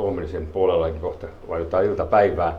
huomisen puolellakin kohta vai jotain iltapäivää.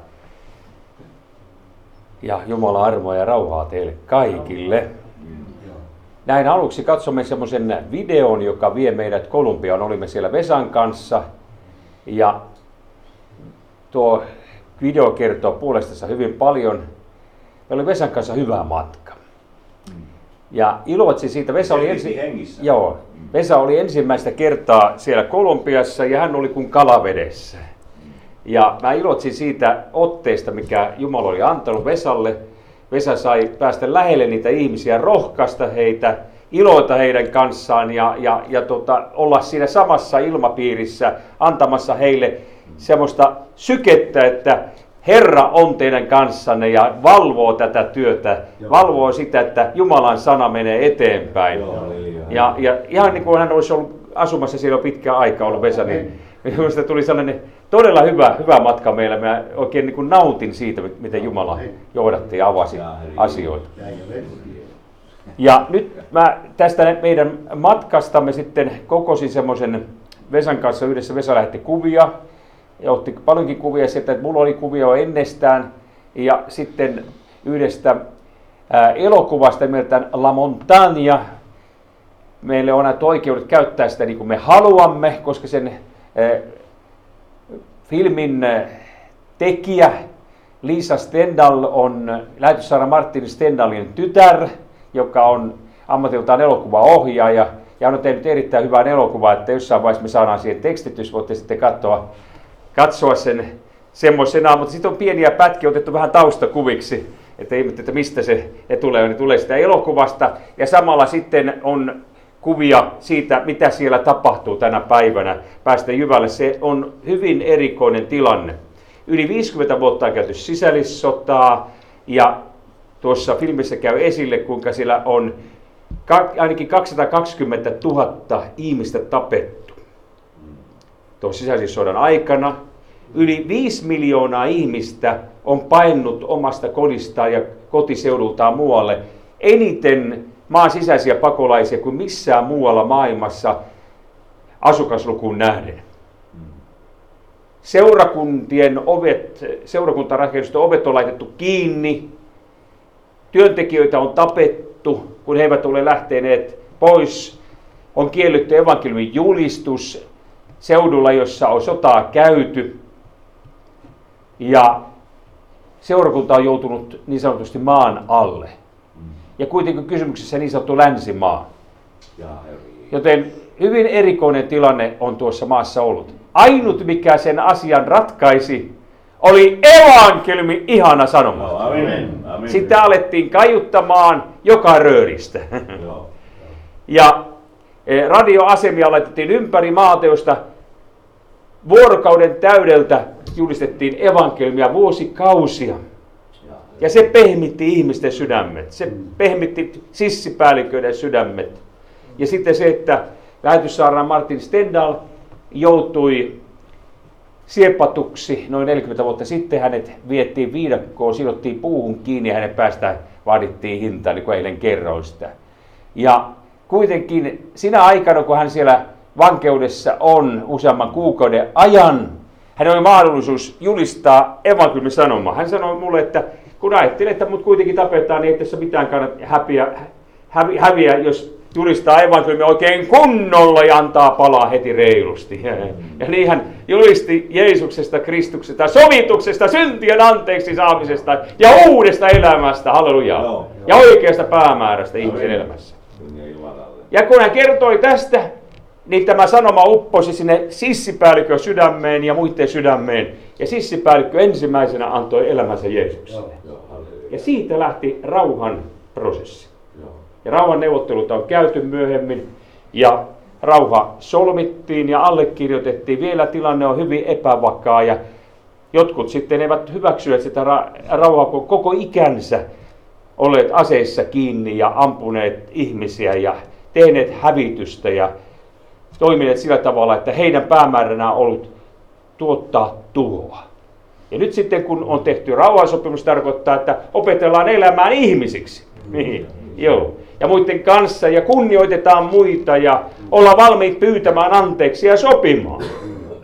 Ja Jumalan armoa ja rauhaa teille kaikille. Näin aluksi katsomme semmoisen videon, joka vie meidät Kolumbiaan. Olimme siellä Vesan kanssa ja tuo video kertoo puolestansa hyvin paljon. Meillä oli Vesan kanssa hyvä matka. Ja iloitsin siitä. Vesa oli ensimmäistä kertaa siellä Kolumbiassa ja hän oli kuin kalavedessä. Ja mä iloitsin siitä otteesta, mikä Jumala oli antanut Vesalle. Vesa sai päästä lähelle niitä ihmisiä, rohkaista heitä, iloita heidän kanssaan ja olla siinä samassa ilmapiirissä antamassa heille semmoista sykettä, että Herra on teidän kanssanne ja valvoo tätä työtä, valvoo sitä, että Jumalan sana menee eteenpäin. Ja ihan niin kuin hän olisi ollut asumassa siellä pitkään aikaa olla Vesa, niin minusta tuli sellainen todella hyvä matka meillä. Mä oikein niin kuin nautin siitä, miten Jumala johdatti ja avasi asioita. Ja nyt mä tästä meidän matkastamme sitten kokosin semmoisen Vesan kanssa yhdessä. Vesa lähetti kuvia ja otti paljonkin kuvia sieltä, että mulla oli kuvia jo ennestään. Ja sitten yhdestä elokuvasta nimeltään La Montaña. Meille on näitä oikeudet käyttää sitä niin kuin me haluamme, koska sen filmin tekijä Lisa Stendhal on lähetyssaara Martin Stendhalin tytär, joka on ammatiltaan elokuvaohjaaja ja on tehnyt erittäin hyvän elokuvaa, että jossain vaiheessa me saadaan siihen tekstitys, voitte sitten katsoa sen semmoisenaan, mutta sitten on pieniä pätkiä otettu vähän taustakuviksi, että ihmettä, että mistä se tulee, niin tulee sitä elokuvasta ja samalla sitten on kuvia siitä, mitä siellä tapahtuu tänä päivänä päästä Jyvälle. Se on hyvin erikoinen tilanne. Yli 50 vuotta on käyty sisällissotaa ja tuossa filmissä käy esille, kuinka siellä on ainakin 220 000 ihmistä tapettu tuon sisällissodan aikana. Yli 5 miljoonaa ihmistä on paennut omasta kodistaan ja kotiseudultaan muualle. Eniten maan sisäisiä pakolaisia kuin missään muualla maailmassa asukaslukuun nähden. Seurakuntarakennusten ovet on laitettu kiinni. Työntekijöitä on tapettu, kun he eivät ole lähteneet pois. On kielletty evankeliumin julistus seudulla, jossa on sotaa käyty. Ja seurakunta on joutunut niin sanotusti maan alle. Ja kuitenkin kysymyksessä niin sanottu länsimaa. Joten hyvin erikoinen tilanne on tuossa maassa ollut. Ainut mikä sen asian ratkaisi oli evankeliumin ihana sanoma. Sitten alettiin kaiuttamaan joka rööristä. Ja radioasemia laitettiin ympäri maata, josta vuorokauden täydeltä julistettiin evankeliumia vuosikausia. Ja se pehmitti ihmisten sydämet, se pehmitti sissipäälliköiden sydämet. Ja sitten se, että lähetyssaarnaaja Martin Stendhal joutui siepatuksi noin 40 vuotta sitten. Hänet viettiin viidakkoon, sidottiin puuhun kiinni ja hänen päästään vaadittiin hintaa, niin kuin eilen kerroin sitä. Ja kuitenkin sinä aikana, kun hän siellä vankeudessa on useamman kuukauden ajan, hän oli mahdollisuus julistaa evankeliumin sanomaa. Hän sanoi mulle, että kun ajattelee, että mut kuitenkin tapetaan, niin ei tässä mitään kannata häviä, jos julistaa evankeliumia oikein kunnolla ja antaa palaa heti reilusti. Ja niin hän julisti Jeesuksesta, Kristuksesta, sovituksesta, syntien anteeksi saamisesta ja uudesta elämästä, halleluja, ja oikeasta päämäärästä ihmisen elämässä. Ja kun hän kertoi tästä, niin tämä sanoma upposi sinne sissipäällikön sydämeen ja muiden sydämeen. Ja sissipäällikkö ensimmäisenä antoi elämänsä Jeesukselle. Ja siitä lähti rauhan prosessi. Ja rauhan neuvotteluita on käyty myöhemmin. Ja rauha solmittiin ja allekirjoitettiin. Vielä tilanne on hyvin epävakaa. Ja jotkut sitten eivät hyväksyneet sitä rauhaa, kun koko ikänsä olleet aseissa kiinni ja ampuneet ihmisiä ja tehneet hävitystä ja toimineet sillä tavalla, että heidän päämääränä on ollut tuottaa tuhoa. Ja nyt sitten kun on tehty rauhansopimus, tarkoittaa, että opetellaan elämään ihmisiksi. Joo. Ja muiden kanssa ja kunnioitetaan muita ja olla valmiit pyytämään anteeksi ja sopimaan.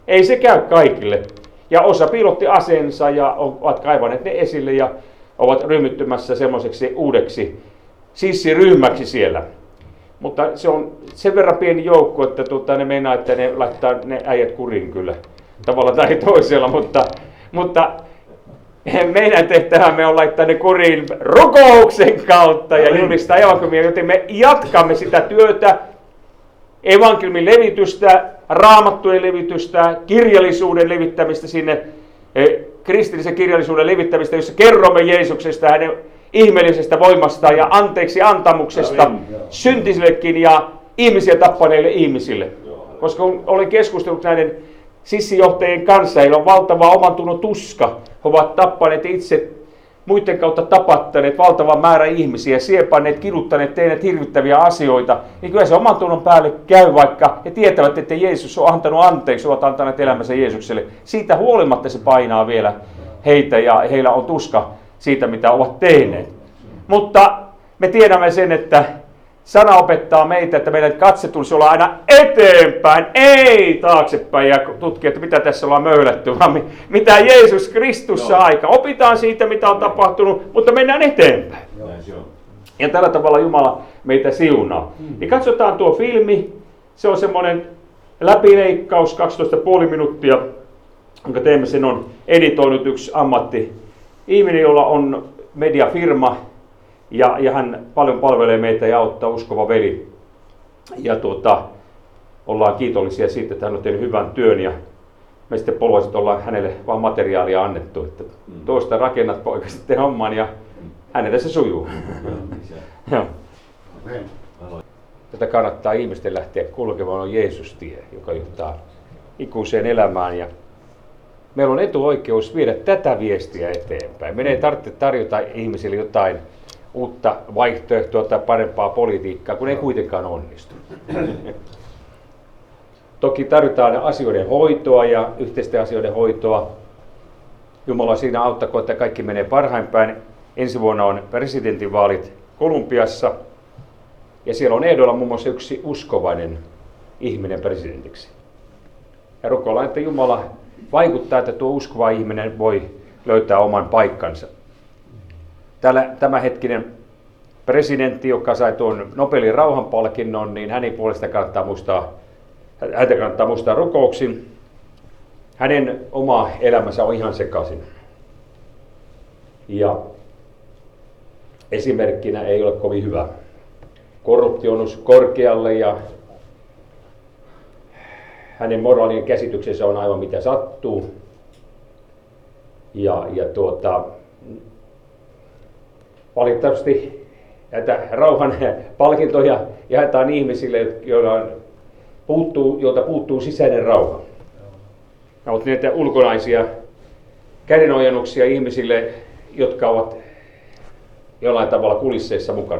Ei se käy kaikille. Ja osa piilotti aseensa ja ovat kaivaneet ne esille ja ovat ryhmittymässä semmoiseksi uudeksi sissiryhmäksi siellä. Mutta se on sen verran pieni joukko, että ne meinaa, että ne laittaa ne äijät kuriin kyllä tavalla tai toisella, mutta meidän tehtävämme on laittaa ne kuriin rukouksen kautta ja julistaa evankeliumia, joten me jatkamme sitä työtä, evankeliumin levitystä, raamattujen levitystä, kirjallisuuden levittämistä sinne, kristillisen kirjallisuuden levittämistä, jossa kerromme Jeesuksesta, hänen ihmeellisestä voimasta ja anteeksi antamuksesta syntisillekin ja ihmisiä tappaneille ihmisille. Koska olen keskustellut näiden sissijohtajien kanssa, heillä on valtava omantunnon tuska. He ovat tappaneet itse, muiden kautta tapattaneet valtavan määrä ihmisiä, siepanneet, kiduttaneet, tehneet hirvittäviä asioita. Niin kyllä se omantunnon päälle käy, vaikka he tietävät, että Jeesus on antanut anteeksi, ovat antaneet elämänsä Jeesukselle. Siitä huolimatta se painaa vielä heitä ja heillä on tuska siitä, mitä ovat tehneet. Mutta me tiedämme sen, että sana opettaa meitä, että meidän katse tulisi olla aina eteenpäin, ei taaksepäin ja tutkia, että mitä tässä ollaan möylätty, vaan mitä Jeesus Kristus saa aika. Opitaan siitä, mitä on tapahtunut, mutta mennään eteenpäin. Ja tällä tavalla Jumala meitä siunaa. Niin katsotaan tuo filmi, se on semmoinen läpileikkaus, 12,5 minuuttia, jonka teemme, sen on editoinut yksi ammatti-ihminen, jolla on mediafirma, ja hän paljon palvelee meitä ja auttaa, uskova veli. Ja ollaan kiitollisia siitä, että hän on tehnyt hyvän työn ja me sitten polvaiset ollaan hänelle vaan materiaalia annettu. Että toista rakennat poika sitten homman ja hänelle se sujuu. Tätä kannattaa ihmisten lähteä kulkemaan, on Jeesus-tie, joka johtaa ikuiseen elämään. Ja meillä on etuoikeus viedä tätä viestiä eteenpäin. Meidän ei tarvitse tarjota ihmisille jotain uutta vaihtoehtoa tai parempaa politiikkaa, kun ei kuitenkaan onnistu. Toki tarvitaan asioiden hoitoa ja yhteisten asioiden hoitoa. Jumala siinä auttakoon, että kaikki menee parhain päin. Ensi vuonna on presidentinvaalit Kolumbiassa. Ja siellä on ehdolla muun muassa yksi uskovainen ihminen presidentiksi. Ja rukoillaan, että Jumala vaikuttaa, että tuo uskova ihminen voi löytää oman paikkansa. Tämänhetkinen presidentti, joka sai tuon Nobelin rauhanpalkinnon, niin hänen puolesta häntä kannattaa muistaa rukouksin. Hänen oma elämänsä on ihan sekaisin. Ja esimerkkinä ei ole kovin hyvä. Korruptio on noussut korkealle ja hänen moraalinen käsityksensä on aivan mitä sattuu. Valitettavasti näitä rauhan palkintoja jaetaan ihmisille, joilta puuttuu sisäinen rauha. Ne ovat näitä ulkonaisia kädenojennuksia ihmisille, jotka ovat jollain tavalla kulisseissa mukana.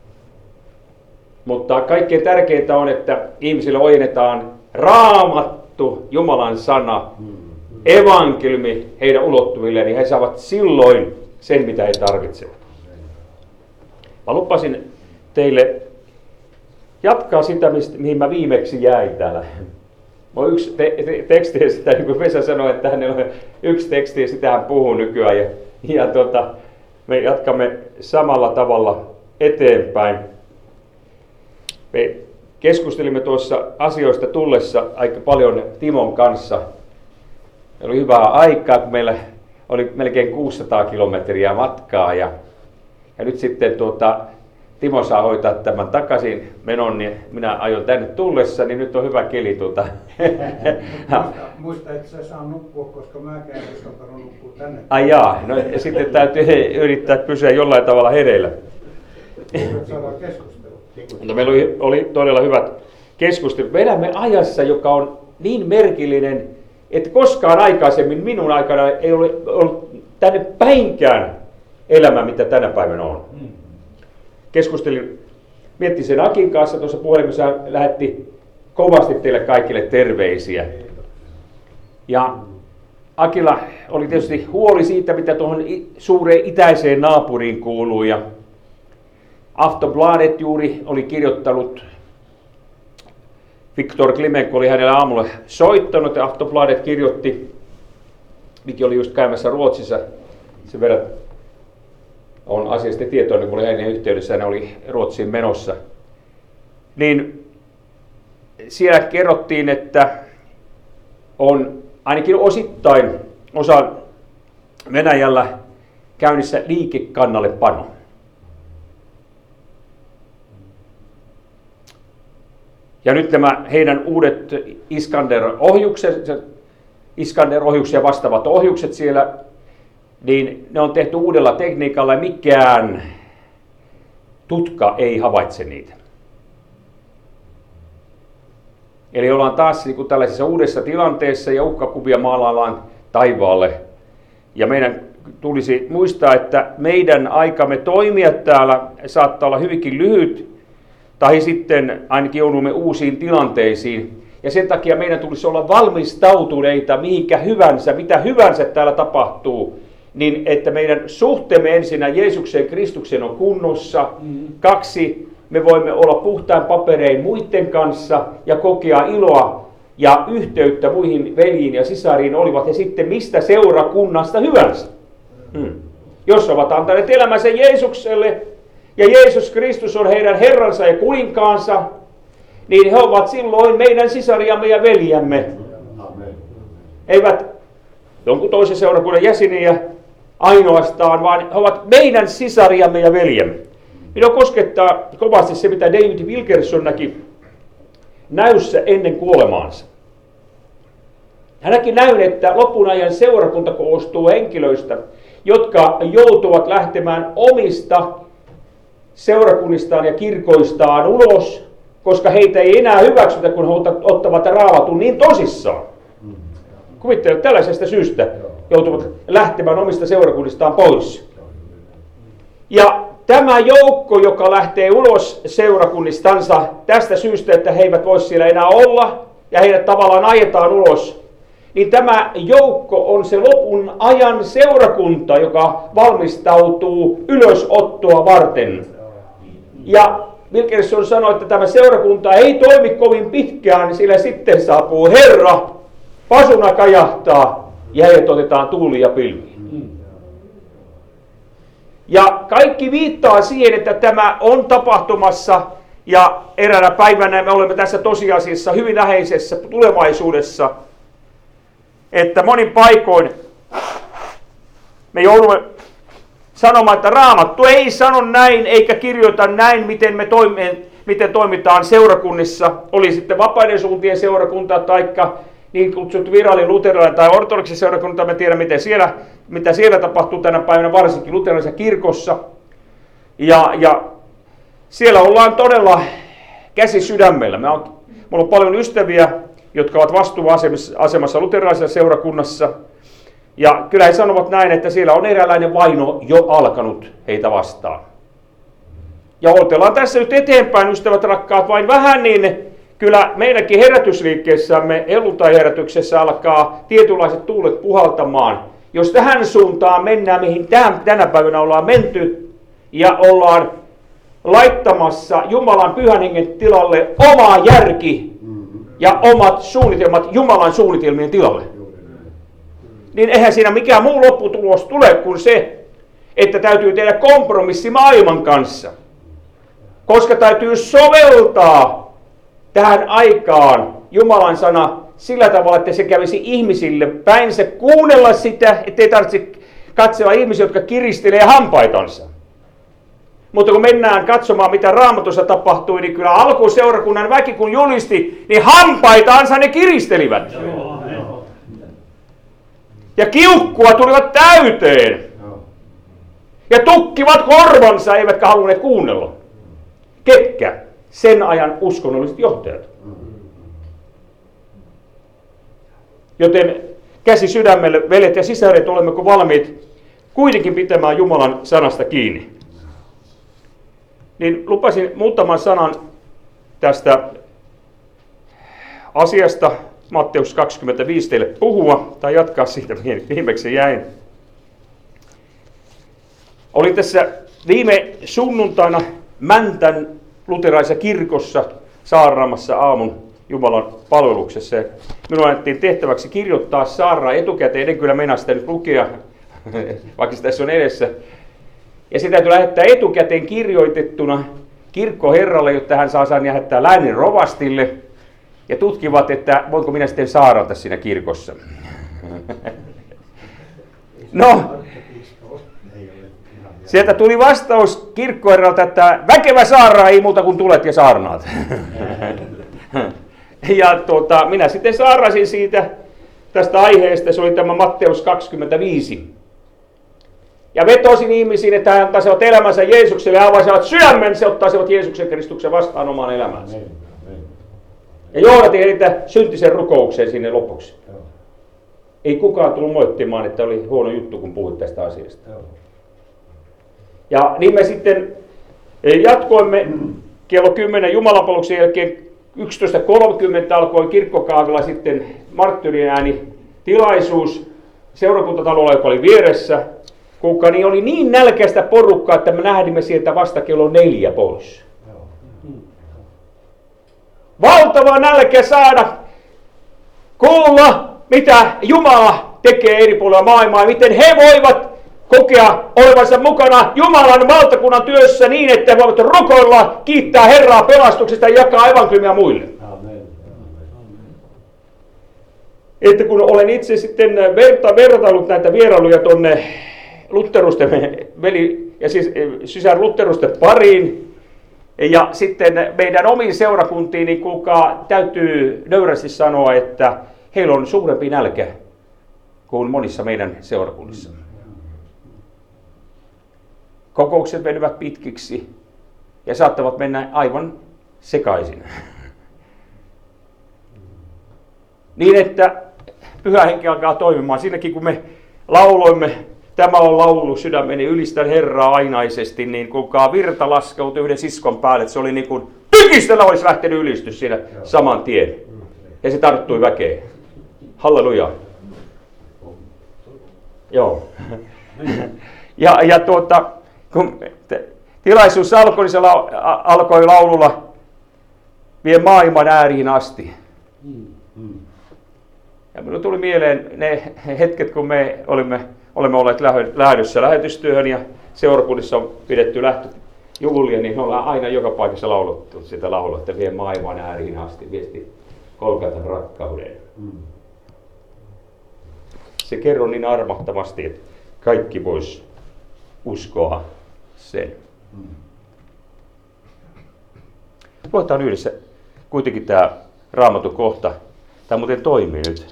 Mutta kaikkein tärkeintä on, että ihmisille ojennetaan Raamattu, Jumalan sana, evankeliumi heidän ulottuvilleen, niin he saavat silloin sen, mitä he tarvitsevat. Mä lupasin teille jatkaa sitä, mihin mä viimeksi jäin täällä. Mä oon yksi teksti, ja sitä, niin kuin Vesa sanoi, että hänellä on yksi teksti, ja sitä hän puhuu nykyään. Me jatkamme samalla tavalla eteenpäin. Me keskustelimme tuossa asioista tullessa aika paljon Timon kanssa. Meillä oli hyvää aikaa, kun meillä oli melkein 600 kilometriä matkaa. Ja nyt sitten Timo saa hoitaa tämän takaisin menon, niin minä aion tänne tullessa, niin nyt on hyvä keli. Muista, että sä saa nukkua, koska mäkään en uskaltanut nukkua tänne. Ai jaa, no sitten täytyy yrittää pysyä jollain tavalla hereillä. Saadaan keskustella. No, meillä oli todella hyvät keskustelut. Me elämme ajassa, joka on niin merkillinen, että koskaan aikaisemmin minun aikana ei ole ollut tänne päinkään elämä, mitä tänä päivänä on. Miettin sen Akin kanssa tuossa puhelimessa, lähetti kovasti teille kaikille terveisiä. Ja Akilla oli tietysti huoli siitä, mitä tuohon suureen itäiseen naapuriin kuuluu. Ja Aftonbladet juuri oli kirjoittanut Viktor Klimenko oli hänelle aamulla soittanut ja Aftonbladet kirjoitti, Miki oli just käymässä Ruotsissa, sen verran on asiasta tietoinen, kun oli hänen yhteydessä, hän oli Ruotsiin menossa. Niin siellä kerrottiin, että on ainakin osittain osa Venäjällä käynnissä liikekannallepano. Ja nyt nämä heidän uudet Iskander-ohjuksia vastaavat ohjukset siellä, niin ne on tehty uudella tekniikalla ja mikään tutka ei havaitse niitä. Eli ollaan taas niin kuin tällaisessa uudessa tilanteessa ja uhkakuvia maalaillaan taivaalle. Ja meidän tulisi muistaa, että meidän aikamme toimia täällä saattaa olla hyvinkin lyhyt, tai sitten ainakin joudumme uusiin tilanteisiin. Ja sen takia meidän tulisi olla valmistautuneita mihinkä hyvänsä, mitä hyvänsä täällä tapahtuu, niin että meidän suhteemme ensinnä Jeesukseen Kristukseen on kunnossa. 2, me voimme olla puhtain paperein muiden kanssa ja kokea iloa ja yhteyttä muihin veljiin ja sisariin, olivat he sitten mistä seurakunnasta hyvänsä. Jos ovat antaneet elämänsä Jeesukselle ja Jeesus Kristus on heidän Herransa ja kuninkaansa, niin he ovat silloin meidän sisariamme ja veljämme. Eivät jonkun toisen seurakunnan jäseniä ainoastaan, vaan he ovat meidän sisariamme ja veljämme. Minua koskettaa kovasti se, mitä David Wilkerson näki näyssä ennen kuolemaansa. Hän näki näyn, että lopun ajan seurakunta koostuu henkilöistä, jotka joutuvat lähtemään omista seurakunnistaan ja kirkoistaan ulos, koska heitä ei enää hyväksytä, kun he ottavat Raamatun niin tosissaan. Kuvittele, tällaisesta syystä joutuvat lähtemään omista seurakunnistaan pois. Ja tämä joukko, joka lähtee ulos seurakunnistansa tästä syystä, että he eivät voi siellä enää olla, ja heidät tavallaan ajetaan ulos, niin tämä joukko on se lopun ajan seurakunta, joka valmistautuu ylösottoa varten. Ja Wilkerson sanoi, että tämä seurakunta ei toimi kovin pitkään, sillä sitten saapuu Herra, pasuna kajahtaa ja heidät otetaan tuuliin ja pilviin. Ja kaikki viittaa siihen, että tämä on tapahtumassa ja eräänä päivänä me olemme tässä tosiasiassa hyvin läheisessä tulevaisuudessa, että monin paikoin me joudumme sanomaan, että Raamattu ei sano näin eikä kirjoita näin, miten toimitaan seurakunnissa, oli sitten vapaiden suuntien seurakunta tai niin kutsuttu virallinen luterilainen tai ortodoksi seurakunta, me tiedän mitä siellä tapahtuu tänä päivänä, varsinkin luterilaisessa kirkossa. Ja siellä ollaan todella käsi sydämellä. Mulla on paljon ystäviä, jotka ovat vastuuasemassa luterilaisessa seurakunnassa. Ja kyllä he sanovat näin, että siellä on eräänlainen vaino jo alkanut heitä vastaan. Ja odotellaan tässä nyt eteenpäin, ystävät rakkaat, vain vähän, niin kyllä meidänkin herätysliikkeessämme, helluntai-herätyksessä alkaa tietynlaiset tuulet puhaltamaan. Jos tähän suuntaan mennään, mihin tänä päivänä ollaan menty, ja ollaan laittamassa Jumalan pyhän hengen tilalle oma järki ja omat suunnitelmat Jumalan suunnitelmien tilalle, niin eihän siinä mikään muu lopputulos tule kuin se, että täytyy tehdä kompromissi maailman kanssa. Koska täytyy soveltaa tähän aikaan Jumalan sana sillä tavalla, että se kävisi ihmisille päinsä kuunnella sitä, ettei tarvitse katsella ihmisiä, jotka kiristelee hampaitansa. Mutta kun mennään katsomaan, mitä Raamatussa tapahtui, niin kyllä alkuseurakunnan väki kun julisti, niin hampaitaansa ne kiristelivät. Ja kiukkua tulivat täyteen. Ja tukkivat korvansa, eivätkä halunneet kuunnella. Ketkä? Sen ajan uskonnolliset johtajat. Joten käsi sydämelle, veljet ja sisaret, olemmeko valmiit kuitenkin pitämään Jumalan sanasta kiinni? Niin lupasin muutaman sanan tästä asiasta Matteus 25 teille puhua, tai jatkaa siitä, mihin viimeksi jäin. Olin tässä viime sunnuntaina Mäntän luterilaisessa kirkossa saarnaamassa aamun Jumalan palveluksessa. Minun annettiin tehtäväksi kirjoittaa saarnaa etukäteen, en kyllä meinaa sitä nyt lukea, vaikka se tässä on edessä. Ja sitä täytyy lähettää etukäteen kirjoitettuna kirkkoherralle, jotta hän saa sen lähettää läänin rovastille. Ja tutkivat, että voinko minä sitten saarnata siinä kirkossa. No, sieltä tuli vastaus kirkkoherralta, että väkevä saarna, ei muuta kuin tulet ja saarnaat. Ja minä sitten saarnasin siitä tästä aiheesta, se oli tämä Matteus 25. Ja vetosin ihmisiin, että he antaisivat elämänsä Jeesukselle ja avaisivat sydämensä, ottaisivat Jeesuksen Kristuksen vastaan omaan elämänsä. Ja johdatin heitä syntisen rukoukseen sinne lopuksi. Ei kukaan tullut moittimaan, että oli huono juttu, kun puhuit tästä asiasta. Ja niin me sitten jatkoimme kello 10 jumalanpalveluksen jälkeen 11.30 alkoi kirkkokaavilla sitten marttyyrien ääni tilaisuus seurakuntatalolla, joka oli vieressä. Kuka niin oli niin nälkäistä porukkaa, että me nähdimme sieltä vasta kello 4 pois. Valtava nälkä saada kuulla, mitä Jumala tekee eri puolilla maailmaa, miten he voivat kokea olevansa mukana Jumalan valtakunnan työssä niin, että he voivat rukoilla, kiittää Herraa pelastuksesta ja jakaa evankeliumia muille. Amen. Että kun olen itse sitten vertaillut näitä vierailuja tuonne Lutterusten veli ja sisar Lutterusten pariin, ja sitten meidän omiin seurakuntiin, niin kuulkaa, täytyy nöyrästi sanoa, että heillä on suurempi nälkä kuin monissa meidän seurakunnissa. Kokoukset venyvät pitkiksi ja saattavat mennä aivan sekaisin. Niin, että Pyhä Henki alkaa toimimaan. Siinäkin kun me lauloimme, tämä on laulu sydämeni, ylistän Herraa ainaisesti, niin kuulkaa virta laskeutui yhden siskon päälle, että se oli niin kuin tykistellä olisi lähtenyt ylistys siinä saman tien. Ja se tarttui väkeen. Halleluja. Joo. Ja kun tilaisuus alkoi, niin se alkoi laululla vie maailman ääriin asti. Ja minulle tuli mieleen ne hetket, kun me olemme olleet lähdössä lähetystyöhön ja seurakunnissa on pidetty lähtöjuhlia, niin me ollaan aina joka paikassa laulettu sitä laulua, että vie maailman ääriin asti, viesti Golgatan rakkauden. Se kerro niin armahtavasti, että kaikki vois uskoa sen. Luetaan yhdessä kuitenkin tämä Raamatun kohta. Tämä muuten toimii nyt.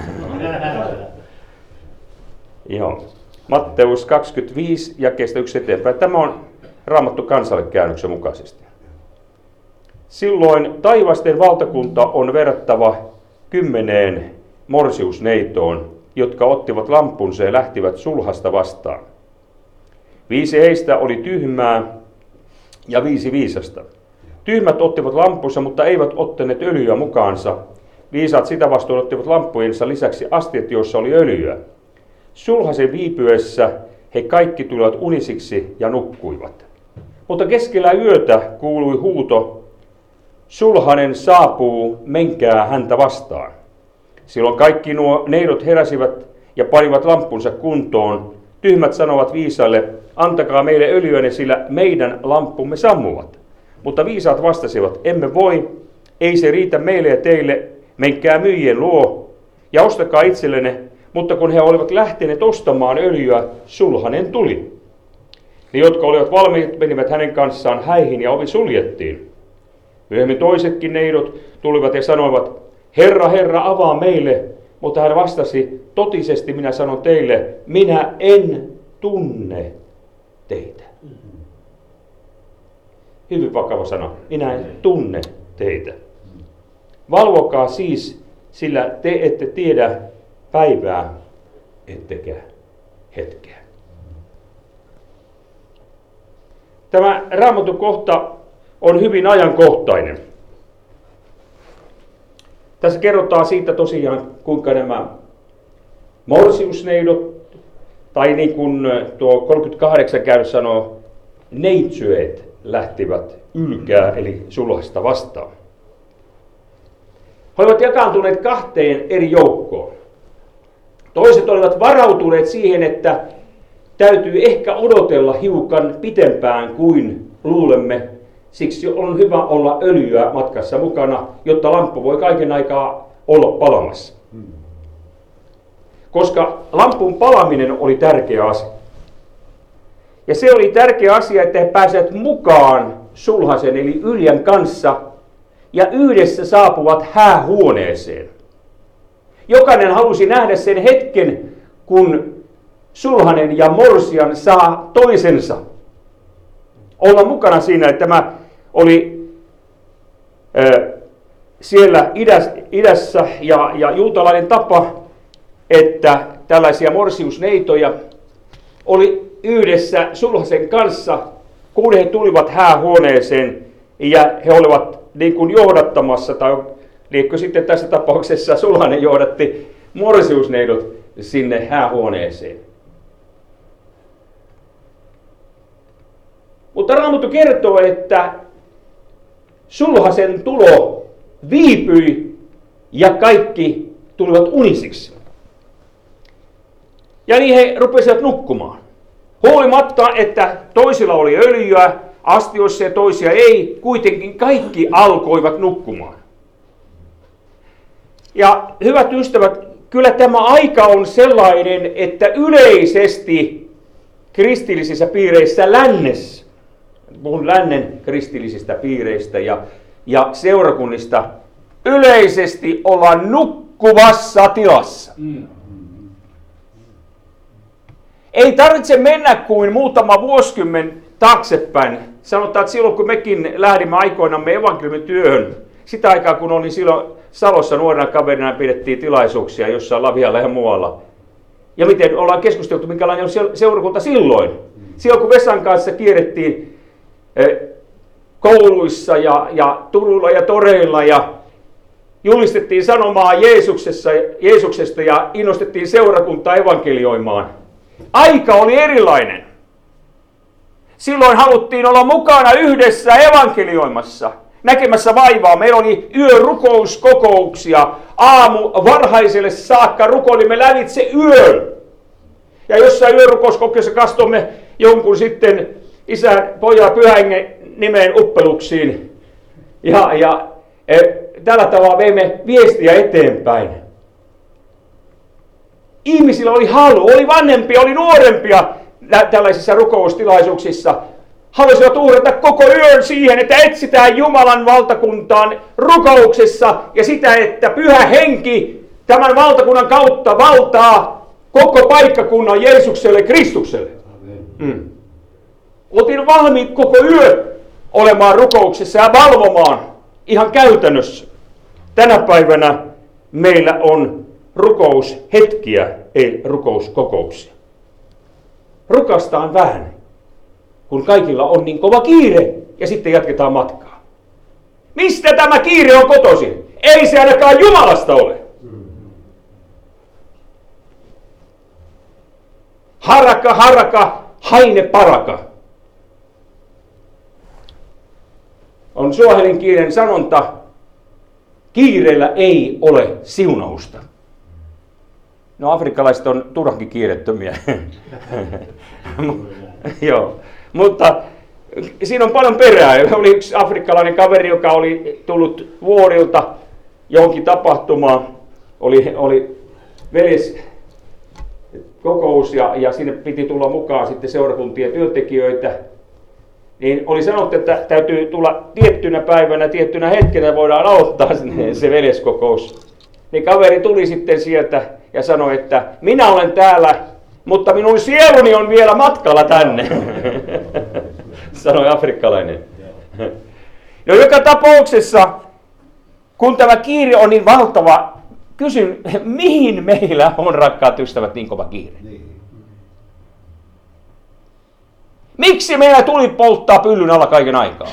Joo. Matteus 25 jakeesta 1 eteenpäin. Tämä on Raamattu kansalle käännöksen mukaisesti. Silloin taivasten valtakunta on verrattava 10 morsiusneitoon, jotka ottivat lampunsa ja lähtivät sulhasta vastaan. 5 heistä oli tyhmää ja 5 viisasta. Tyhmät ottivat lampunsa, mutta eivät ottaneet öljyä mukaansa. Viisaat sitä vastoin ottivat lamppujensa lisäksi astiat, joissa oli öljyä. Sulhasen viipyessä he kaikki tulivat unisiksi ja nukkuivat. Mutta keskellä yötä kuului huuto, sulhanen saapuu, menkää häntä vastaan. Silloin kaikki nuo neidot heräsivät ja panivat lampunsa kuntoon. Tyhmät sanovat viisaille, antakaa meille öljyänne, sillä meidän lampumme sammuvat. Mutta viisaat vastasivat, emme voi, ei se riitä meille ja teille, menkää myyjien luo ja ostakaa itsellenne. Mutta kun he olivat lähteneet ostamaan öljyä, sulhanen tuli. Ne, jotka olivat valmiit, menivät hänen kanssaan häihin ja ovi suljettiin. Myöhemmin toisetkin neidot tulivat ja sanoivat, Herra, Herra, avaa meille. Mutta hän vastasi, totisesti minä sanon teille, minä en tunne teitä. Hyvin vakava sana, minä en tunne teitä. Valvokaa siis, sillä te ette tiedä päivää, ettekä hetkeä. Tämä Raamatun kohta on hyvin ajankohtainen. Tässä kerrotaan siitä tosiaan, kuinka nämä morsiusneidot, tai niin kuin tuo 38 käännös sanoo, neitsyet lähtivät ylkää, eli sulhasta vastaan. He olivat jakaantuneet kahteen eri joukkoon. Toiset olivat varautuneet siihen, että täytyy ehkä odotella hiukan pitempään kuin luulemme. Siksi on hyvä olla öljyä matkassa mukana, jotta lamppu voi kaiken aikaa olla palamassa. Koska lampun palaminen oli tärkeä asia. Ja se oli tärkeä asia, että he pääsevät mukaan sulhasen eli Yljän kanssa ja yhdessä saapuvat häähuoneeseen. Jokainen halusi nähdä sen hetken, kun sulhanen ja morsian saa toisensa. Olla mukana siinä, että tämä oli siellä idässä ja juutalainen tapa, että tällaisia morsiusneitoja oli yhdessä sulhasen kanssa, kun he tulivat häähuoneeseen ja he olivat niin kuin johdattamassa, tai liekö sitten tässä tapauksessa sulhanen johdatti morsiusneidot sinne häähuoneeseen. Mutta Raamattu kertoo, että sulhasen tulo viipyi ja kaikki tulivat unisiksi. Ja niin he rupesivat nukkumaan. Huolimatta, että toisilla oli öljyä astioissa ja toisia ei, kuitenkin kaikki alkoivat nukkumaan. Ja hyvät ystävät, kyllä tämä aika on sellainen, että yleisesti kristillisissä piireissä lännessä, puhun lännen kristillisistä piireistä ja seurakunnista, yleisesti ollaan nukkuvassa tilassa. Ei tarvitse mennä kuin muutama vuosikymmen taaksepäin. Sanotaan, että silloin kun mekin lähdimme aikoinamme evankeliumin työhön, sitä aikaa kun olin silloin Salossa nuorena kaverina, pidettiin tilaisuuksia jossain Lavialla ja muualla. Ja miten ollaan keskusteltu, minkälainen on seurakunta silloin. Silloin kun Vesan kanssa kierrettiin kouluissa ja Turulla ja toreilla ja julistettiin sanomaa Jeesuksesta ja innostettiin seurakuntaa evankelioimaan. Aika oli erilainen. Silloin haluttiin olla mukana yhdessä evankelioimassa, näkemässä vaivaa. Meillä oli yörukouskokouksia. Aamu varhaiselle saakka rukoilimme lävitse yön. Ja jossain yörukouskokouksessa kastomme jonkun sitten Isän, Pojan, Pyhän Hengen nimeen uppeluksiin. Ja tällä tavalla veimme viestiä eteenpäin. Ihmisillä oli halu, oli vanhempia, oli nuorempia tällaisissa rukoustilaisuuksissa. Halusivat uhrata koko yön siihen, että etsitään Jumalan valtakuntaan rukouksessa ja sitä, että Pyhä Henki tämän valtakunnan kautta valtaa koko paikkakunnan Jeesukselle, Kristukselle. Oltiin valmiit koko yö olemaan rukouksessa ja valvomaan ihan käytännössä. Tänä päivänä meillä on rukoushetkiä, ei rukouskokouksia. Rukastaan vähän, kun kaikilla on niin kova kiire, ja sitten jatketaan matkaa. Mistä tämä kiire on kotoisin? Ei se ainakaan Jumalasta ole. Haraka, haine paraka. On suohelin kielen sanonta, kiireellä ei ole siunausta. No afrikkalaiset on turhankin kiirettömiä. Joo. Mutta siinä on paljon perää. Oli yksi afrikkalainen kaveri, joka oli tullut vuorilta johonkin tapahtumaan. Oli veleskokous ja sinne piti tulla mukaan sitten seurakuntien työntekijöitä. Niin oli sanottu, että täytyy tulla tiettynä päivänä, tiettynä hetkenä voidaan aloittaa se veleskokous. Niin kaveri tuli sitten sieltä ja sanoi, että minä olen täällä, mutta minun sieluni on vielä matkalla tänne, sanoi afrikkalainen. No joka tapauksessa, kun tämä kiire on niin valtava, kysyn, mihin meillä on, rakkaat ystävät, niin kova kiire? Miksi meillä tuli polttaa pyllyn alla kaiken aikaa?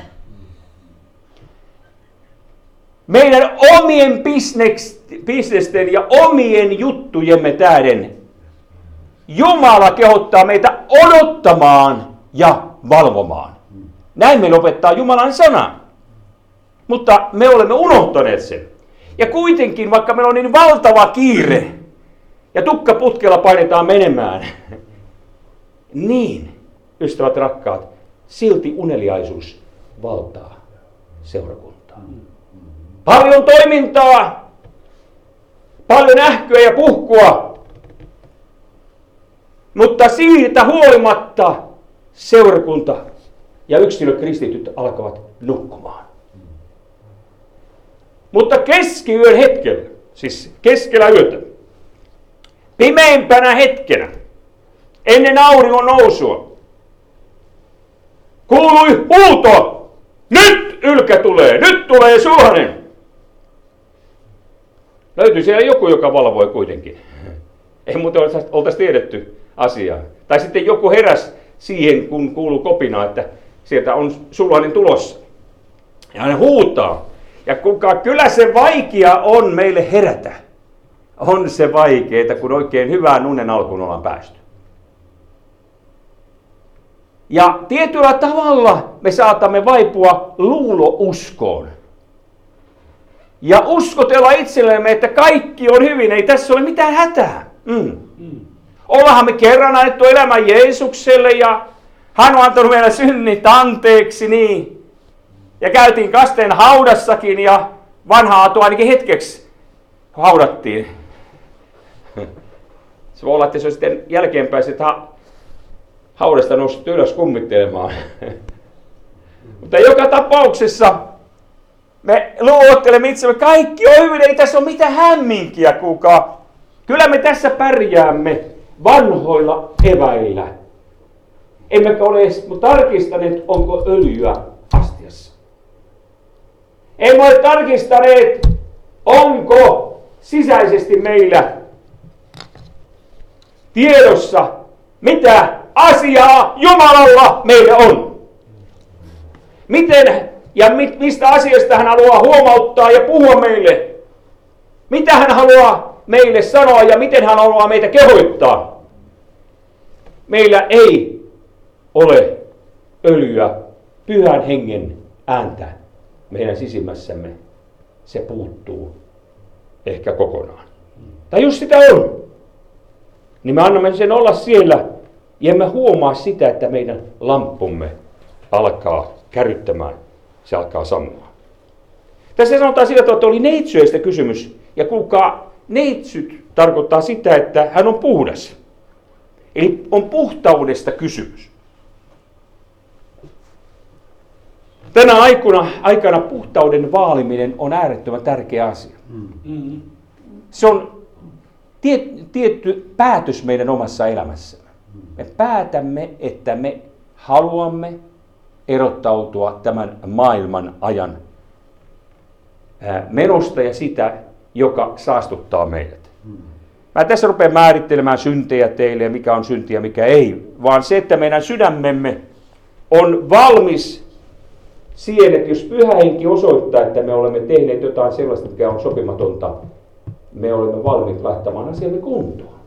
Meidän omien bisnesten ja omien juttujemme tähden Jumala kehottaa meitä odottamaan ja valvomaan. Näin meille opettaa Jumalan sana. Mutta me olemme unohtaneet sen. Ja kuitenkin, vaikka meillä on niin valtava kiire ja tukkaputkella painetaan menemään, niin, ystävät rakkaat, silti uneliaisuus valtaa seurakuntaa. Paljon toimintaa, paljon ähkyä ja puhkua, mutta siitä huolimatta seurakunta ja yksilökristityt alkavat nukkumaan. Mutta keskiyön hetkellä, siis keskellä yötä, pimeimpänä hetkenä, ennen auringon nousua, kuului huuto, nyt ylkä tulee, nyt tulee sulhanen. Löytyi siellä joku, joka valvoi kuitenkin. Ei muuten oltaisi tiedetty asiaa. Tai sitten joku heräsi siihen, kun kuului kopina, että sieltä on sulhanen tulossa. Ja hän huutaa. Ja kyllä se vaikea on meille herätä. On se vaikeaa, kun oikein hyvään unen alkuun ollaan päästy. Ja tietyllä tavalla me saatamme vaipua luulouskoon. Ja uskotella itsellemme, että kaikki on hyvin, ei tässä ole mitään hätää. Ollaanhan me kerran annettu elämän Jeesukselle ja hän on antanut meille synnit anteeksi. Niin. Ja käytiin kasteen haudassakin ja vanha Aatu ainakin hetkeksi haudattiin. Se voi olla, että se on sitten jälkeenpäin haudasta noussut ylös kummittelemaan. Mutta joka tapauksessa me luottelemme itsemme, kaikki on hyvin, ei tässä ole mitään hämminkiä, kuulkaa. Kyllä me tässä pärjäämme vanhoilla eväillä. Emmekä ole edes tarkistaneet, onko öljyä astiassa. Emme ole tarkistaneet, onko sisäisesti meillä tiedossa, mitä asiaa Jumalalla meillä on. Miten ja mistä asiasta hän haluaa huomauttaa ja puhua meille. Mitä hän haluaa meille sanoa ja miten hän haluaa meitä kehoittaa. Meillä ei ole öljyä, pyhän hengen ääntä meidän sisimmässämme. Se puuttuu ehkä kokonaan. Tai jos sitä on, niin me annamme sen olla siellä ja emme huomaa sitä, että meidän lamppumme alkaa kärryttämään. Se alkaa sammua. Tässä sanotaan sillä tavalla, että oli neitsyöistä kysymys. Ja kuulkaa, neitsyt tarkoittaa sitä, että hän on puhdas. Eli on puhtaudesta kysymys. Tänä aikana puhtauden vaaliminen on äärettömän tärkeä asia. Se on tietty päätös meidän omassa elämässämme. Me päätämme, että me haluamme erottautua tämän maailman ajan menosta ja sitä, joka saastuttaa meidät. Mä tässä rupean määrittelemään syntejä teille ja mikä on synti ja mikä ei, vaan se, että meidän sydämemme on valmis siihen, että jos Pyhä Henki osoittaa, että me olemme tehneet jotain sellaista, mikä on sopimatonta, me olemme valmiit laittamaan asiamme kuntoon.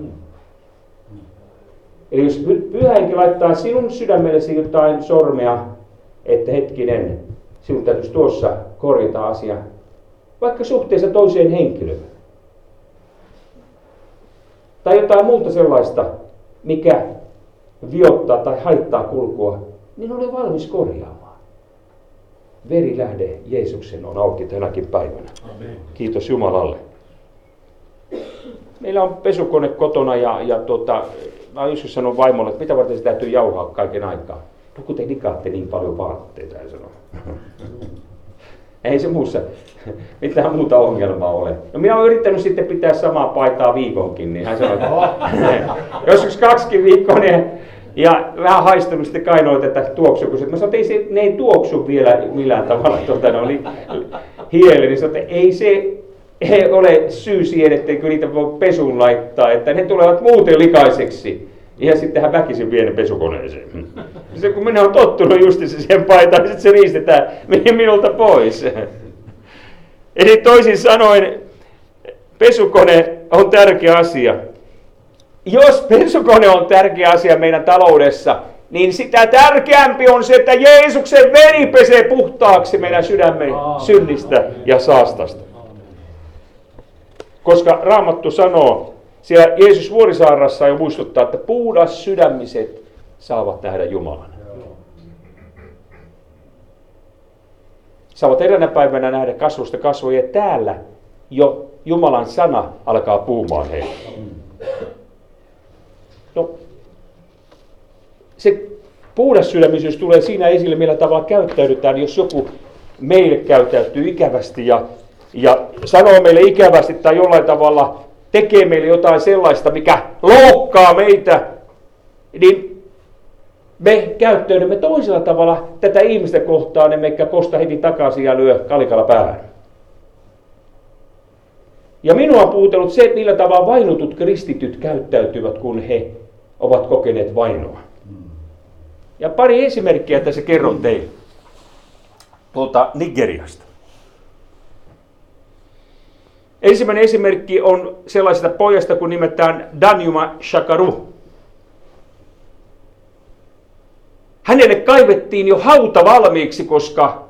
Eli jos Pyhä Henki laittaa sinun sydämellesi jotain sormea, että hetkinen, sinun täytyisi tuossa korjata asia, vaikka suhteessa toiseen henkilöön. Tai jotain muuta sellaista, mikä viottaa tai haittaa kulkua, niin ole valmis korjaamaan. Verilähde Jeesuksen on auki tänäkin päivänä. Amen. Kiitos Jumalalle. Meillä on pesukone kotona ja mä oon joskus sanonut vaimolle, että mitä varten se täytyy jauhaa kaiken aikaa. No kun te nikaatte niin paljon vaatteita, hän sanoo. Ei se muussa mitään muuta ongelmaa ole. No minä olen yrittänyt sitten pitää samaa paitaa viikonkin, niin hän sanoi, että joskus 2 viikkoa ja vähän haistunut sitten kainoin tätä tuoksukusta. Mä sanoin, että ne ei tuoksu vielä millään tavalla, ne oli hieli, niin sanoin, että ei se ole syy siihen, etteikö niitä voi pesuun laittaa, että ne tulevat muuten likaiseksi. Ja sitten hän väkisin vie ne pesukoneeseen. Se, kun minä olen tottunut justissa siihen paitaan, niin sitten se riistetään minulta pois. Eli toisin sanoen, pesukone on tärkeä asia. Jos pesukone on tärkeä asia meidän taloudessa, niin sitä tärkeämpi on se, että Jeesuksen veri pesee puhtaaksi meidän sydämen synnistä ja saastasta. Koska Raamattu sanoo, siellä Jeesus Vuorisaarassa jo muistuttaa, että puhdas sydämiset saavat nähdä Jumalan. Saavat eräänä päivänä nähdä kasvusta kasvoja, ja täällä jo Jumalan sana alkaa puhumaan heille. No, se puhdas sydämisyys tulee siinä esille, millä tavalla käyttäydytään, jos joku meille käyttäytyy ikävästi ja sanoo meille ikävästi tai jollain tavalla tekee meille jotain sellaista, mikä loukkaa meitä, niin me käyttäydymme toisella tavalla tätä ihmistä kohtaan, emmekä kosta heti takaisin ja lyö kalikalla päähän. Ja minua on puhutellut se, millä tavalla vainotut kristityt käyttäytyvät, kun he ovat kokeneet vainoa. Ja pari esimerkkiä tässä kerron teille tuolta Nigeriasta. Ensimmäinen esimerkki on sellaisesta pojasta, kun nimetään Danjuma Shakaru. Hänelle kaivettiin jo hauta valmiiksi, koska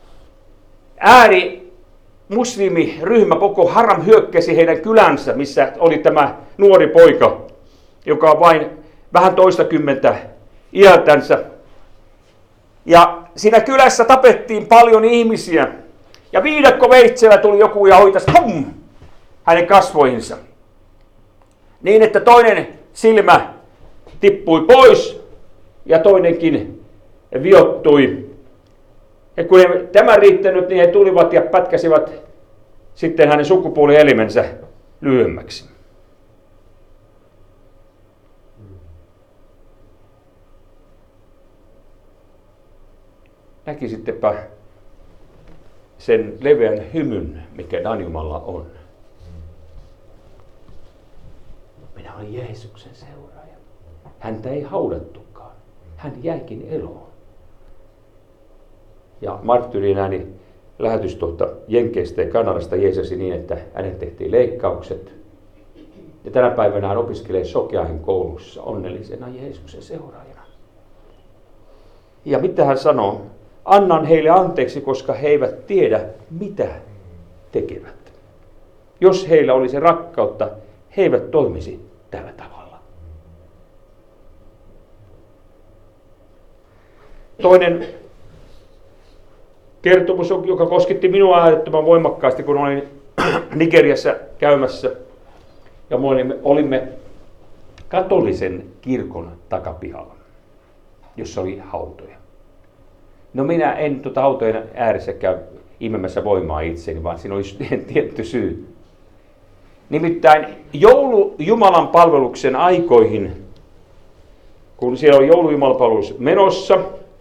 muslimiryhmä Boko Haram hyökkäsi heidän kylänsä, missä oli tämä nuori poika, joka on vain vähän toistakymmentä iältänsä. Ja siinä kylässä tapettiin paljon ihmisiä. Ja viidakkoveitsellä tuli joku ja hoitasi hänen kasvoihinsa. Niin, että toinen silmä tippui pois ja toinenkin viottui. Ja kun ei tämä riittänyt, niin he tulivat ja pätkäsivät sitten hänen sukupuolielimensä lyhyemmäksi. Näkisittepä sen leveän hymyn, mikä Danjumalla on. Minä olin Jeesuksen seuraaja. Häntä ei haudattukaan. Hän jäikin eloon. Ja marttyyrin ääni lähetys tuolta Jenkeistä ja Kanadasta jeesasi niin, että hänet tehtiin leikkaukset. Ja tänä päivänä hän opiskelee Sokeahin koulussa onnellisena Jeesuksen seuraajana. Ja mitä hän sanoo? Annan heille anteeksi, koska he eivät tiedä, mitä tekevät. Jos heillä olisi rakkautta, he eivät toimisi tällä tavalla. Toinen kertomus, joka kosketti minua äärettömän voimakkaasti, kun olin Nigeriassa käymässä. Ja me olimme katolisen kirkon takapihalla, jossa oli hautoja. No minä en hautojen ääressä käy imemässä voimaa itseäni, vaan siinä olisi tietty syy. Nimittäin joulujumalan palveluksen aikoihin, kun siellä oli joulujumalanpalvelus menossa,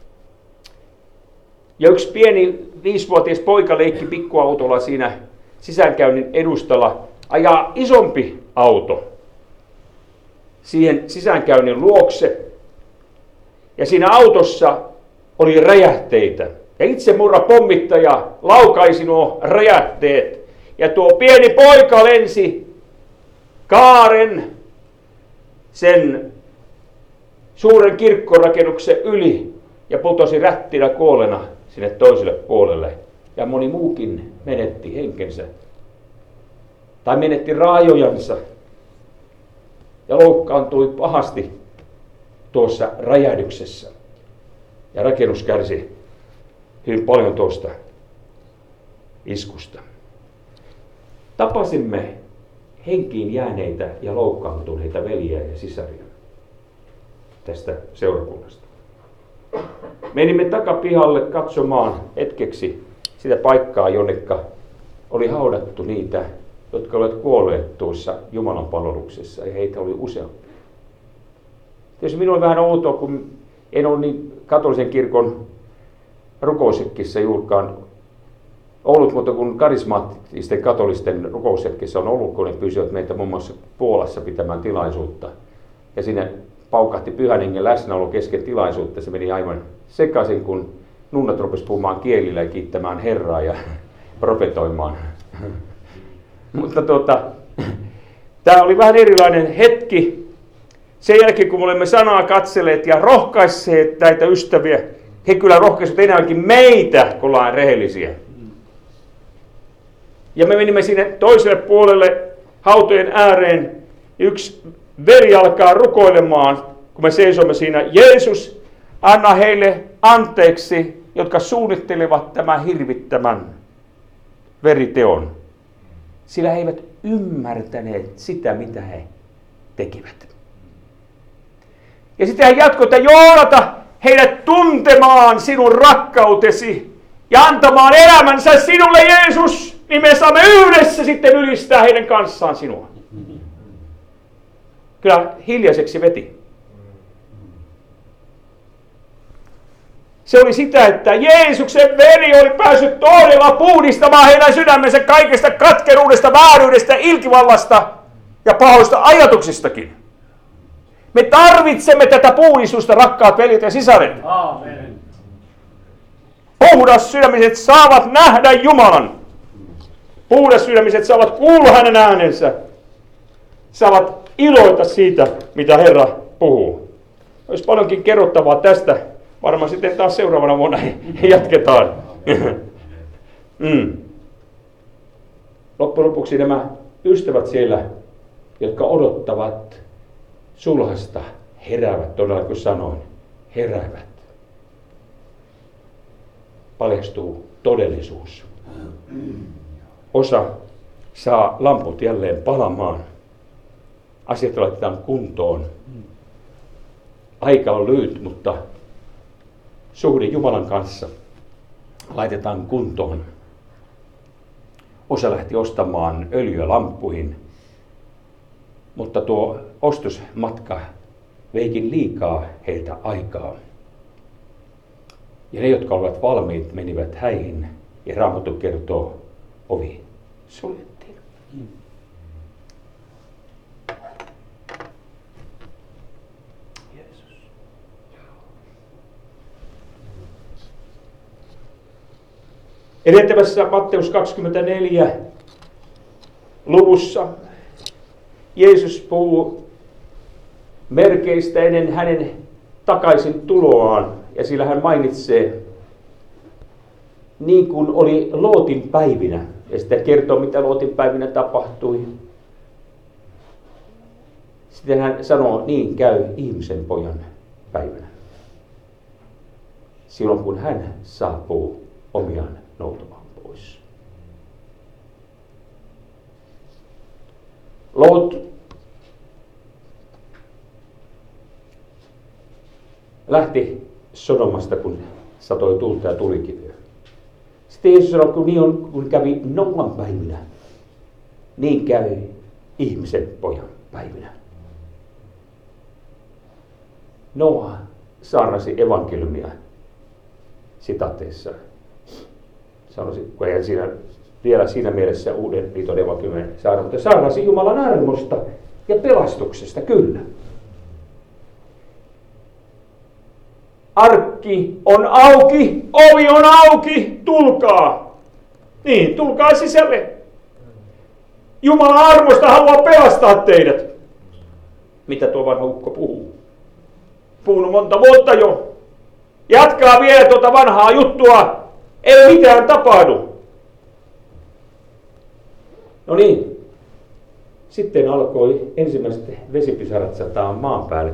ja yksi pieni 5-vuotias poika leikki pikkuautolla siinä sisäänkäynnin edustalla, ajaa isompi auto siihen sisäänkäynnin luokse, ja siinä autossa oli räjähteitä. Ja itsemurra pommittaja laukaisi nuo räjähteet. Ja tuo pieni poika lensi kaaren sen suuren kirkkorakennuksen yli ja putosi rättinä kuolena sinne toiselle puolelle. Ja moni muukin menetti henkensä. Tai menetti raajojansa. Ja loukkaantui pahasti tuossa räjähdyksessä. Ja rakennus kärsi hyvin paljon tuosta iskusta. Tapasimme henkiin jääneitä ja loukkaantuneita veljiä ja sisaria tästä seurakunnasta. Menimme takapihalle katsomaan hetkeksi sitä paikkaa, jonnekka oli haudattu niitä, jotka olivat kuolleet tuossa Jumalan palveluksessa, ja heitä oli useampia. Tietysti minulla oli vähän outoa, kun en ole niin katolisen kirkon rukoushetkissä juurikaan ollut, mutta kun karismaattisten katolisten rukoushetkissä on ollut, kun ne pysyvät meitä muun muassa Puolassa pitämään tilaisuutta. Ja sinne paukahti Pyhän Hengen läsnäolo kesken tilaisuutta. Se meni aivan sekaisin, kun nunnat rupesivat puhumaan kielillä ja kiittämään Herraa ja profetoimaan. Mutta tämä oli vähän erilainen hetki. Sen jälkeen, kun me olemme sanaa katselleet ja rohkaisseet näitä ystäviä, he kyllä rohkaisivat enemmänkin meitä, kun ollaan rehellisiä. Ja me menimme sinne toiselle puolelle hautojen ääreen. Yksi veli alkaa rukoilemaan, kun me seisomme siinä. Jeesus, anna heille anteeksi, jotka suunnittelevat tämän hirvittävän veriteon. Sillä he eivät ymmärtäneet sitä, mitä he tekivät. Ja sitten hän jatkoi, että johdata heidät tuntemaan sinun rakkautesi ja antamaan elämänsä sinulle, Jeesus, niin me saamme yhdessä sitten ylistää heidän kanssaan sinua. Kyllä hiljaiseksi veti. Se oli sitä, että Jeesuksen veri oli päässyt todella puhdistamaan heidän sydämensä kaikesta katkeruudesta, vääryydestä, ilkivallasta ja pahoista ajatuksistakin. Me tarvitsemme tätä puhdistusta, rakkaat veljet ja sisaret. Aamen. Puhdas sydämiset saavat nähdä Jumalan. Puhdas sydämiset saavat kuulla hänen äänensä. Saavat iloita siitä, mitä Herra puhuu. Olisi paljonkin kerrottavaa tästä. Varmaan sitten taas seuraavana vuonna jatketaan. Loppujen lopuksi nämä ystävät siellä, jotka odottavat sulhasta, heräävät, todella kun sanoin, heräävät. Paljastuu todellisuus. Osa saa lamput jälleen palamaan. Asiat laitetaan kuntoon. Aika on lyhyt, mutta suhde Jumalan kanssa laitetaan kuntoon. Osa lähti ostamaan öljyä lamppuihin, mutta tuo ostosmatka veikin liikaa heiltä aikaa. Ja ne, jotka olivat valmiit, menivät häihin ja Raamattu kertoo, ovi suljettiin. Jeesus. Edeltävässä Matteus 24 luvussa Jeesus puhuu merkeistä ennen hänen takaisin tuloaan. Ja sillä hän mainitsee, niin kuin oli Lootin päivinä. Ja sitten kertoo, mitä Lootin päivinä tapahtui. Sitten hän sanoo, niin käy ihmisen pojan päivänä. Silloin kun hän saapuu omiaan noutamaan pois. Loot lähti Sodomasta, kun satoi tulta ja tulikiveä. Sitten Jeesus sanoi, kun kävi Noan päivinä, niin käy ihmisen pojan päivinä. Noa saarnasi evankeliumia sitateissa. Sanoisin, kun ei siinä, vielä siinä mielessä uuden liiton evankeliumin saarnasi, mutta saarnasi Jumalan armosta ja pelastuksesta, kyllä. Arkki on auki, ovi on auki, tulkaa. Niin, tulkaa sisälle. Jumalan armosta haluaa pelastaa teidät. Mitä tuo vanha ukko puhuu? Puhunut monta vuotta jo. Jatkaa vielä tuota vanhaa juttua. Ei mitään tapahdu. No niin. Sitten alkoi ensimmäiset vesipisarat sataa maan päälle.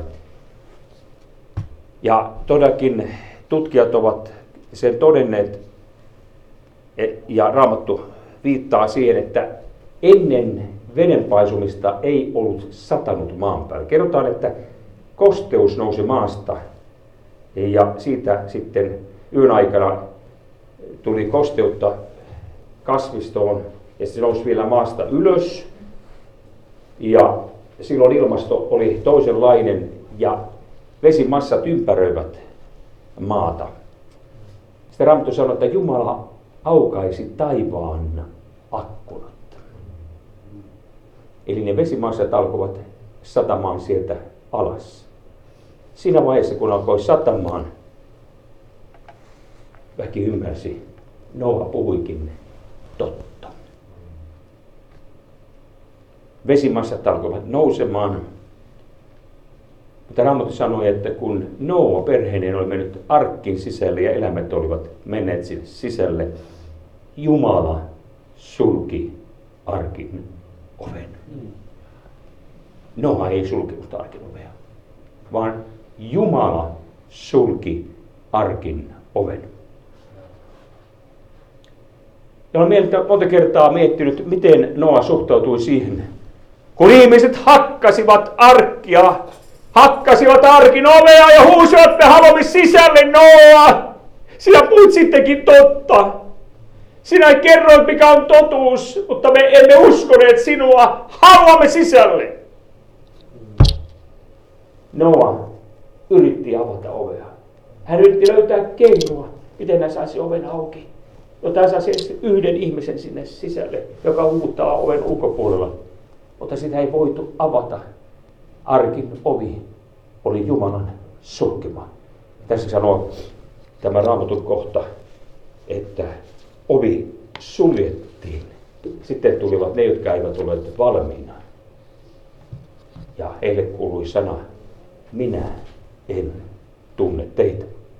Ja todellakin tutkijat ovat sen todenneet, ja Raamattu viittaa siihen, että ennen vedenpaisumista ei ollut satanut maan päälle. Kerrotaan, että kosteus nousi maasta ja siitä sitten yön aikana tuli kosteutta kasvistoon ja se nousi vielä maasta ylös. Ja silloin ilmasto oli toisenlainen ja vesimassat ympäröivät maata. Sitten Raamattu sanoi, että Jumala aukaisi taivaan akkunat. Eli ne vesimassat alkoivat satamaan sieltä alas. Siinä vaiheessa, kun alkoi satamaan, väki ymmärsi, Noa puhuikin totta. Vesimassat alkoivat nousemaan. Mutta Raamattu sanoi, että kun Noa perheineen oli mennyt arkkin sisälle ja eläimet olivat menneet sinne sisälle, Jumala sulki arkin oven. Noa ei sulkenut arkin ovea, vaan Jumala sulki arkin oven. Ja olen monta kertaa miettinyt, miten Noa suhtautui siihen, kun ihmiset hakkasivat arkin ovea ja huusivat, me haluamme sisälle, Noa. Sinä puhut sittenkin totta. Sinä kerroit, mikä on totuus, mutta me emme uskoneet sinua. Haluamme sisälle. Noa yritti avata ovea. Hän yritti löytää keinoa, miten hän saisi oven auki. Jotta hän saisi yhden ihmisen sinne sisälle, joka huutaa oven ulkopuolella. Mutta sitä ei voitu avata. Arkin ovi oli Jumalan sulkema. Tässä sanoo tämä Raamatun kohta, että ovi suljettiin. Sitten tulivat ne, jotka eivät olleet valmiina. Ja heille kuului sana, minä en tunne teitä.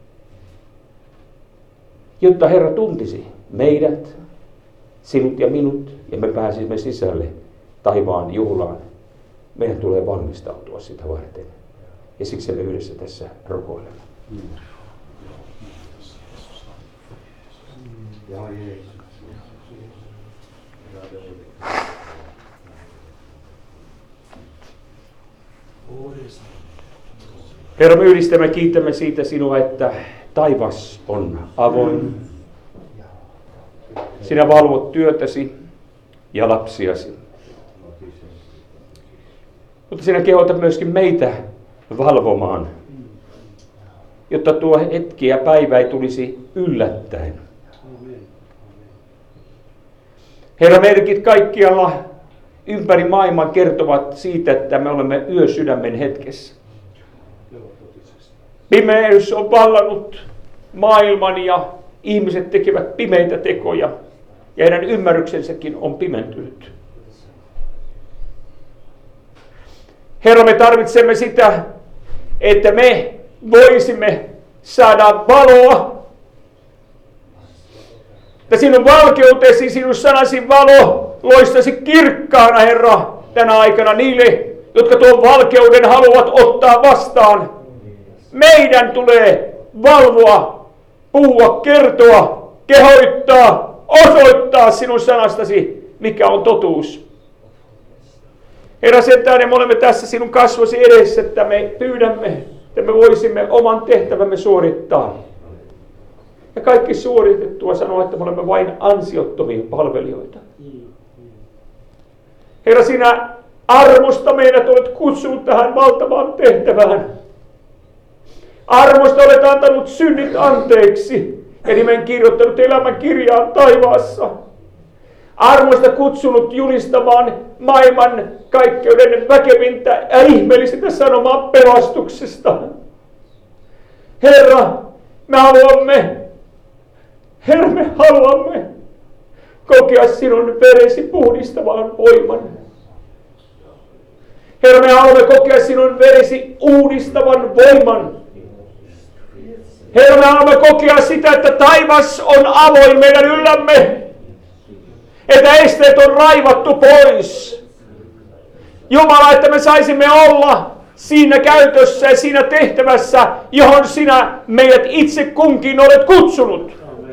Jotta Herra tuntisi meidät, sinut ja minut, ja me pääsimme sisälle taivaan juhlaan, meidän tulee valmistautua sitä varten. Ja siksi me yhdessä tässä rukoilemme. Herra, me ylistämme, kiitämme siitä sinua, että taivas on avoin. Sinä valvot työtäsi ja lapsiasi. Mutta sinä kehotat myöskin meitä valvomaan, jotta tuo hetki ja päivä ei tulisi yllättäen. Herra, merkit kaikkialla ympäri maailman kertovat siitä, että me olemme yösydämen hetkessä. Pimeys on vallannut maailman ja ihmiset tekevät pimeitä tekoja ja heidän ymmärryksensäkin on pimentynyt. Herra, me tarvitsemme sitä, että me voisimme saada valoa. Että sinun valkeutesi, sinun sanasi valo loistaisi kirkkaana, Herra, tänä aikana niille, jotka tuon valkeuden haluavat ottaa vastaan. Meidän tulee valvoa, puhua, kertoa, kehoittaa, osoittaa sinun sanastasi, mikä on totuus. Herra, sen tähden me olemme tässä sinun kasvosi edessä, että me pyydämme, että me voisimme oman tehtävämme suorittaa. Ja kaikki suoritettua sanoa, että me olemme vain ansiottomia palvelijoita. Herra, sinä armosta meidät olet kutsunut tähän valtavaan tehtävään. Armosta olet antanut synnit anteeksi ja nimen kirjoittanut elämän kirjaan taivaassa. Armosta kutsunut julistamaan maailman kaikkeuden väkevintä ja ihmeellisintä sanomaa pelastuksesta. Herra, me haluamme kokea sinun veresi puhdistavan voiman. Herra, me haluamme kokea sinun veresi uudistavan voiman. Herra, me haluamme kokea sitä, että taivas on avoin meidän yllämme. Että esteet on raivattu pois. Jumala, että me saisimme olla siinä käytössä ja siinä tehtävässä, johon sinä meidät itse kunkin olet kutsunut.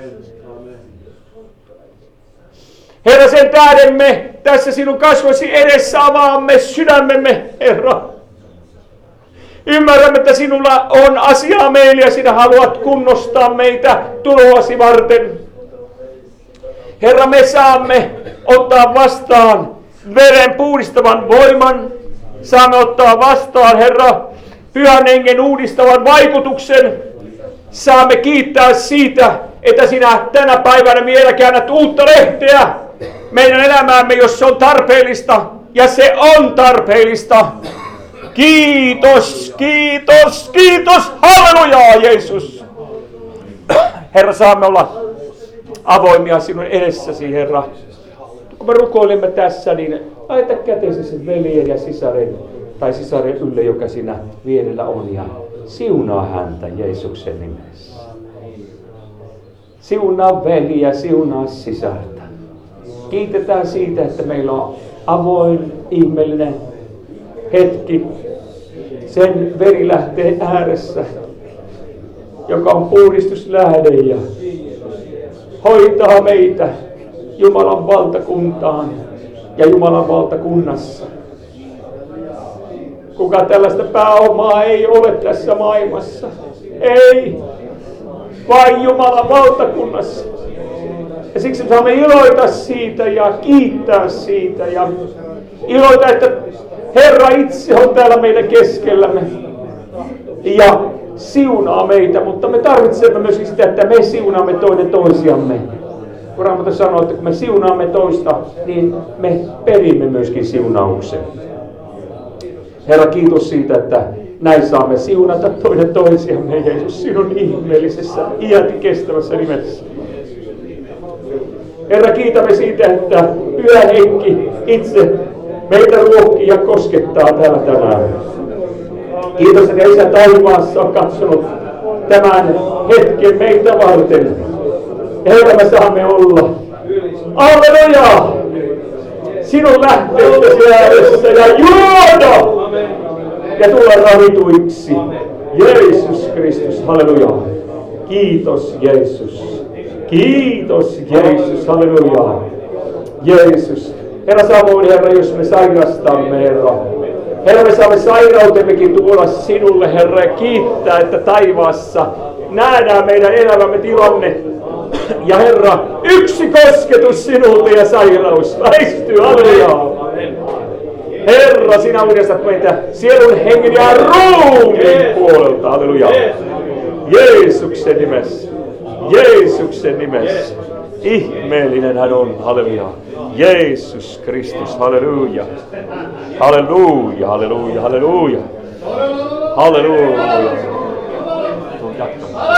Herra, sen tähden me tässä sinun kasvosi edessä avaamme sydämemme, Herra. Ymmärrämme, että sinulla on asiaa meille ja sinä haluat kunnostaa meitä tuloasi varten. Herra, me saamme ottaa vastaan veren puhdistavan voiman. Saamme ottaa vastaan, Herra, Pyhän Hengen uudistavan vaikutuksen. Saamme kiittää siitä, että sinä tänä päivänä vielä käännät uutta lehteä meidän elämäämme, jos se on tarpeellista. Ja se on tarpeellista. Kiitos, kiitos, kiitos. Hallelujaa, Jeesus. Herra, saamme olla avoimia sinun edessäsi, Herra. Kun me rukoilemme tässä, niin laita kätesi sen veljen ja sisaren ylle, joka siinä vierellä on, ja siunaa häntä Jeesuksen nimessä. Siunaa veliä, siunaa sisarta. Kiitetään siitä, että meillä on avoin, ihmeellinen hetki sen verilähteen ääressä, joka on puhdistuslähde ja hoitaa meitä Jumalan valtakuntaan ja Jumalan valtakunnassa. Kuka tällaista pääomaa ei ole tässä maailmassa. Ei, vain Jumalan valtakunnassa. Ja siksi me saamme iloita siitä ja kiittää siitä ja iloita, että Herra itse on täällä meidän keskellämme ja siunaa meitä, mutta me tarvitsemme myös sitä, että me siunaamme toinen toisiamme. Kun Raamattu sanoo, että kun me siunaamme toista, niin me perimme myöskin siunauksen. Herra, kiitos siitä, että näin saamme siunata toinen toisiamme, Jeesus, sinun ihmeellisessä, iät kestävässä nimessä. Herra, kiitämme siitä, että Pyhä Henki itse meitä ruokkii ja koskettaa täällä tänään. Kiitos, että Isä taivaassa on katsonut tämän hetken meitä varten. Herra, me saamme olla. Alleluja! Sinun lähteettäsi ääressä ja juoda! Ja tulla ravituiksi. Jeesus Kristus, halleluja. Kiitos Jeesus. Kiitos Jeesus, halleluja. Jeesus. Herra, samoin Herra, jos me sairastamme, Herra. Herra, me saamme sairautemmekin tuoda sinulle, Herra, ja kiittää, että taivaassa nähdään meidän elämämme tilanne. Ja Herra, yksi kosketus sinulta ja sairaus väistyy, halleluja. Herra, sinä uudistat meitä sielun, hengen ja ruumiin puolelta, halleluja. Jeesuksen nimessä, Jeesuksen nimessä. Ihmeellinen hän on, halleluja. Jeesus Kristus, halleluja. Halleluja, halleluja, halleluja. Halleluja.